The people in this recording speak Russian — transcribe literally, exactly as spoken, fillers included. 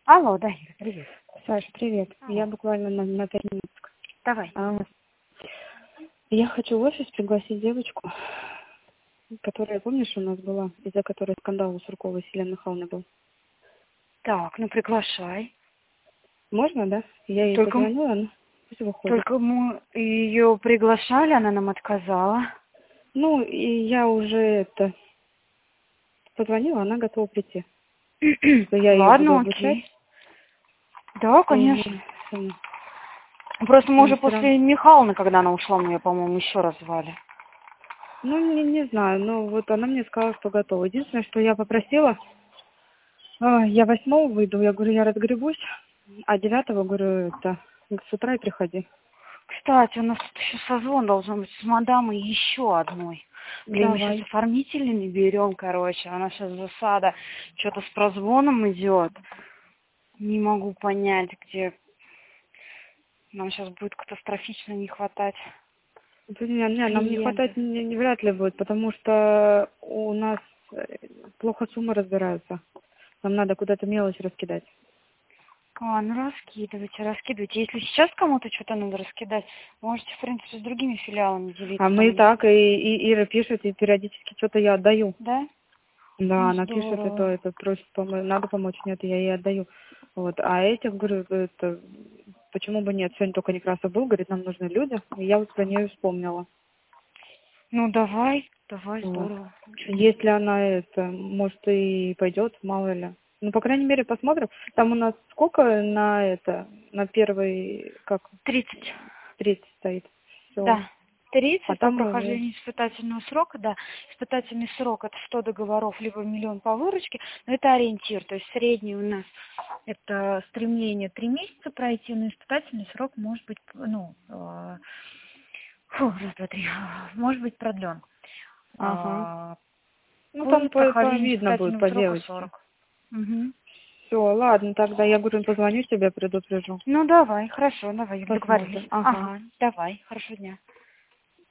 Алло, да, Ира, привет. Саш, привет. Алло. Я буквально на, на пять минут. Давай. А, я хочу в офис пригласить девочку, которая, помнишь, у нас была, из-за которой скандал у Сурковой с Еленой Михайловной был. Так, ну приглашай. Можно, да? Я ей Только, позвонила, она пусть выходит. только мы ее приглашали, она нам отказала. Ну, и я уже это позвонила, она готова прийти. Что я ее буду Ладно, обучать. окей. Да, И, конечно. м, Просто мы но уже всё равно. после Михайловны, когда она ушла, мы ее, по-моему, еще раз звали. Ну, не, не знаю, но вот она мне сказала, что готова. Единственное, что я попросила, а, я восьмого выйду, я говорю, я разгребусь, а девятого, говорю, это, с утра и приходи. Кстати, у нас тут еще созвон должен быть с мадамой еще одной. Блин, мы сейчас Давай. оформителей не берем, короче. Она сейчас засада. Что-то с прозвоном идет. Не могу понять, где. Нам сейчас будет катастрофично не хватать Да Не, не, нам не клиентов. хватает, не, не вряд ли будет, потому что у нас э, плохо суммы разбираются. Нам надо куда-то мелочь раскидать. А, ну раскидывайте, раскидывайте. Если сейчас кому-то что-то надо раскидать, можете, в принципе, с другими филиалами делиться. А мы и Там, так, и, и Ира пишет, и периодически что-то я отдаю. да? Да, Ну, она пишет, и то здорово. это просит, помо- надо помочь, нет, я ей отдаю. Вот, а этих, говорю, это, почему бы нет, сегодня только Некрасов был, говорит, нам нужны люди, и я вот про нее вспомнила. Ну, давай, давай, Вот. здорово. Если она это, может, и пойдет, мало ли. Ну, по крайней мере, посмотрим. Там у нас сколько на это, на первый, как, тридцать. тридцать стоит. Все. Да. А тридцать по там уже, прохождению испытательного срока, да. Испытательный срок это сто договоров, либо миллион по выручке, но это ориентир, то есть средний у нас это стремление три месяца пройти, но испытательный срок может быть, ну, э, фу, раз, два, три, может быть продлен. ага. А, Ну, там По по, по прохождению видно будет испытательного по срока девочке. сорок. Мгм. Все, ладно, тогда я, говорю, позвоню тебе, предупрежу. Ну, давай, хорошо, давай, договорились. Посмотрим. Ага. Ага, давай, хорошего дня.